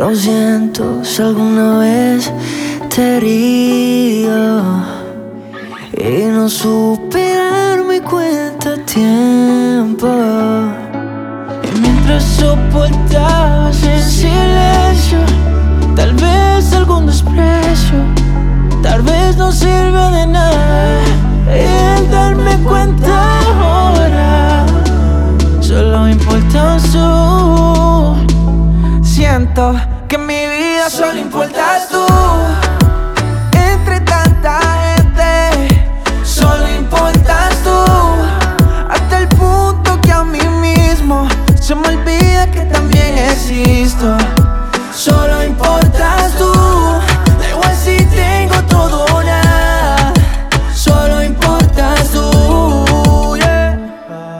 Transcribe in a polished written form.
Lo siento si alguna vez te he herido y no supe darme cuenta a tiempo. Y mientras soportabas en silencio, tal vez algún desprecio, tal vez no sirve de nada. Y el darme cuenta ahora solo me importas tú. Siento que en mi vida solo importas tú.